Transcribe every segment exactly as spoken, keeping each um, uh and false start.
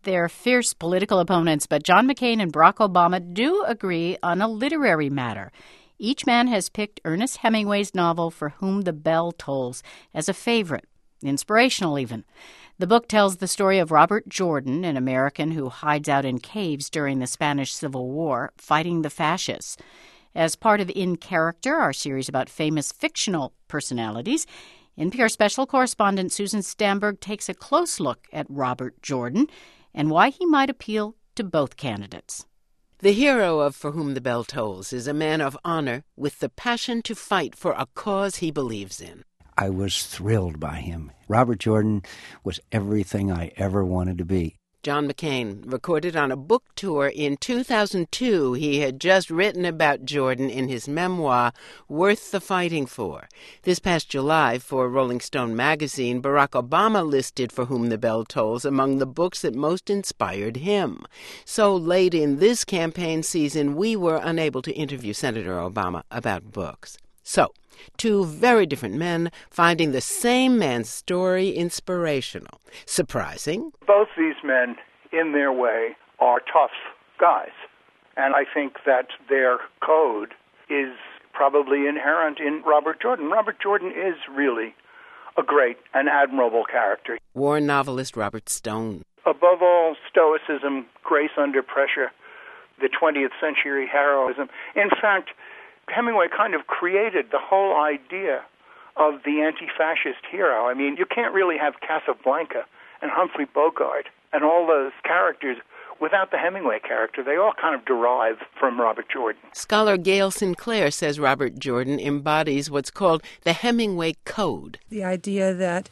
They're fierce political opponents, but John McCain and Barack Obama do agree on a literary matter. Each man has picked Ernest Hemingway's novel For Whom the Bell Tolls as a favorite, inspirational even. The book tells the story of Robert Jordan, an American who hides out in caves during the Spanish Civil War, fighting the fascists. As part of In Character, our series about famous fictional personalities, N P R special correspondent Susan Stamberg takes a close look at Robert Jordan and why he might appeal to both candidates. The hero of For Whom the Bell Tolls is a man of honor with the passion to fight for a cause he believes in. I was thrilled by him. Robert Jordan was everything I ever wanted to be. John McCain recorded on a book tour in two thousand two. He had just written about Jordan in his memoir, Worth the Fighting For. This past July, for Rolling Stone magazine, Barack Obama listed For Whom the Bell Tolls among the books that most inspired him. So late in this campaign season, we were unable to interview Senator Obama about books. So, two very different men finding the same man's story inspirational. Surprising? Both these men, in their way, are tough guys. And I think that their code is probably inherent in Robert Jordan. Robert Jordan is really a great and admirable character. War novelist Robert Stone. Above all, stoicism, grace under pressure, the twentieth century heroism. In fact, Hemingway kind of created the whole idea of the anti-fascist hero. I mean, you can't really have Casablanca and Humphrey Bogart and all those characters without the Hemingway character. They all kind of derive from Robert Jordan. Scholar Gail Sinclair says Robert Jordan embodies what's called the Hemingway Code. The idea that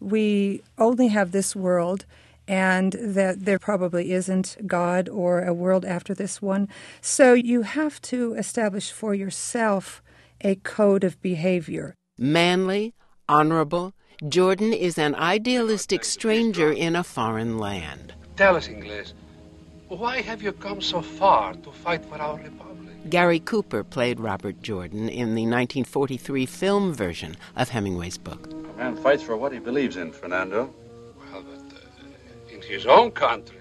we only have this world and that there probably isn't God or a world after this one. So you have to establish for yourself a code of behavior. Manly, honorable, Jordan is an idealistic stranger in a foreign land. Tell us, Ingles, why have you come so far to fight for our republic? Gary Cooper played Robert Jordan in the nineteen forty-three film version of Hemingway's book. A man fights for what he believes in, Fernando. Well, but uh, in his own country.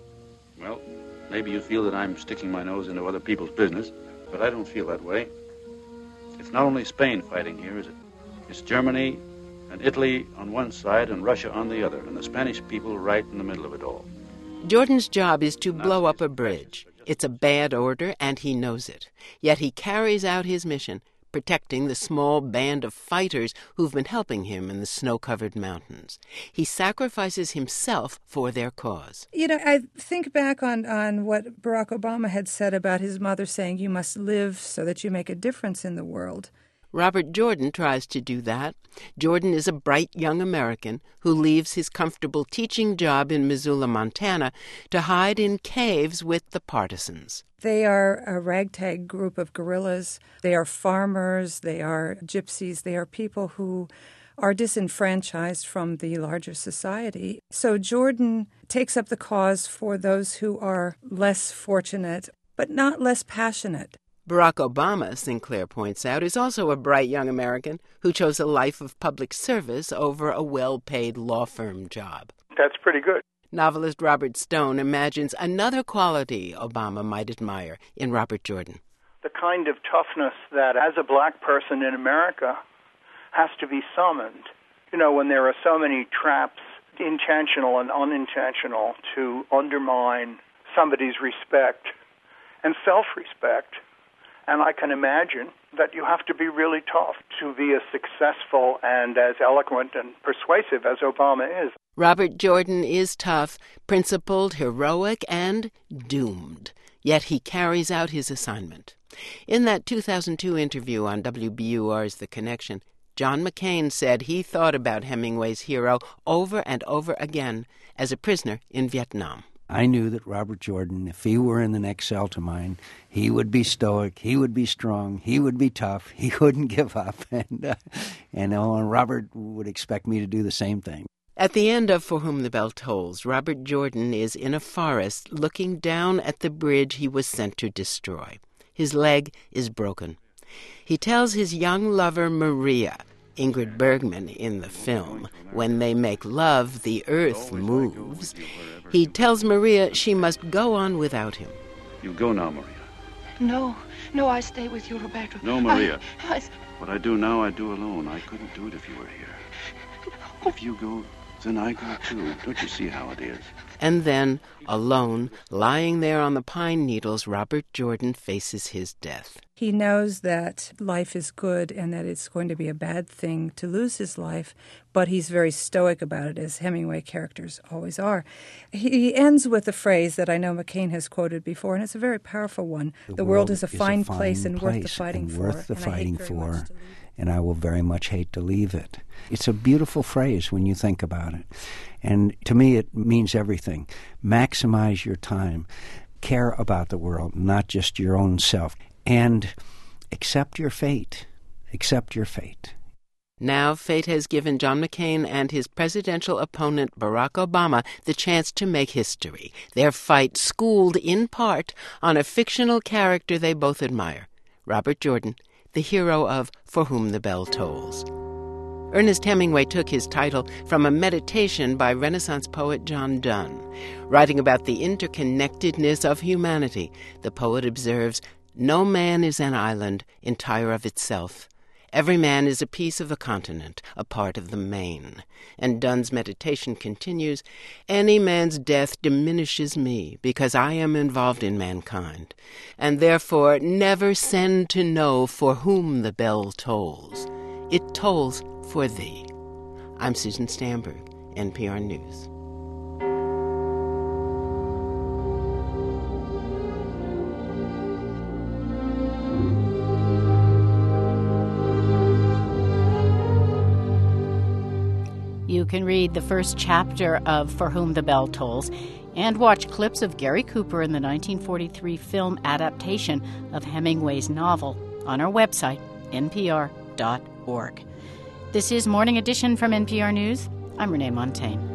Well, maybe you feel that I'm sticking my nose into other people's business, but I don't feel that way. It's not only Spain fighting here, is it? It's Germany and Italy on one side and Russia on the other, and the Spanish people right in the middle of it all. Jordan's job is to blow up a bridge. It's a bad order, and he knows it. Yet he carries out his mission, protecting the small band of fighters who've been helping him in the snow-covered mountains. He sacrifices himself for their cause. You know, I think back on, on what Barack Obama had said about his mother saying, you must live so that you make a difference in the world. Robert Jordan tries to do that. Jordan is a bright young American who leaves his comfortable teaching job in Missoula, Montana, to hide in caves with the partisans. They are a ragtag group of guerrillas. They are farmers. They are gypsies. They are people who are disenfranchised from the larger society. So Jordan takes up the cause for those who are less fortunate, but not less passionate. Barack Obama, Sinclair points out, is also a bright young American who chose a life of public service over a well-paid law firm job. That's pretty good. Novelist Robert Stone imagines another quality Obama might admire in Robert Jordan. The kind of toughness that, as a black person in America, has to be summoned. You know, when there are so many traps, intentional and unintentional, to undermine somebody's respect and self-respect. And I can imagine that you have to be really tough to be as successful and as eloquent and persuasive as Obama is. Robert Jordan is tough, principled, heroic, and doomed. Yet he carries out his assignment. In that two thousand two interview on W B U R's The Connection, John McCain said he thought about Hemingway's hero over and over again as a prisoner in Vietnam. I knew that Robert Jordan, if he were in the next cell to mine, he would be stoic, he would be strong, he would be tough, he wouldn't give up, and uh, and, uh, Robert would expect me to do the same thing. At the end of For Whom the Bell Tolls, Robert Jordan is in a forest looking down at the bridge he was sent to destroy. His leg is broken. He tells his young lover, Maria, Ingrid Bergman in the film. When they make love, the earth moves. He tells Maria she must go on without him. You go now, Maria. No, no, I stay with you, Roberto. No, Maria. I, I... What I do now, I do alone. I couldn't do it if you were here. No. If you go, then I go too. Don't you see how it is? And then, alone, lying there on the pine needles, Robert Jordan faces his death. He knows that life is good and that it's going to be a bad thing to lose his life, but he's very stoic about it, as Hemingway characters always are. He ends with a phrase that I know McCain has quoted before, and it's a very powerful one. The, the world, world is a fine, is a fine place and place worth the fighting and for. Worth the and fighting for, and I will very much hate to leave it. It's a beautiful phrase when you think about it. And to me, it means everything. Maximize your time. Care about the world, not just your own self. And accept your fate. Accept your fate. Now fate has given John McCain and his presidential opponent Barack Obama the chance to make history. Their fight schooled in part on a fictional character they both admire, Robert Jordan, the hero of For Whom the Bell Tolls. Ernest Hemingway took his title from a meditation by Renaissance poet John Donne. Writing about the interconnectedness of humanity, the poet observes, "No man is an island, entire of itself. Every man is a piece of the continent, a part of the main." And Donne's meditation continues, "Any man's death diminishes me, because I am involved in mankind, and therefore never send to know for whom the bell tolls. It tolls for thee." I'm Susan Stamberg, N P R News. You can read the first chapter of For Whom the Bell Tolls and watch clips of Gary Cooper in the nineteen forty-three film adaptation of Hemingway's novel on our website, N P R dot org. This is Morning Edition from N P R News. I'm Renee Montaigne.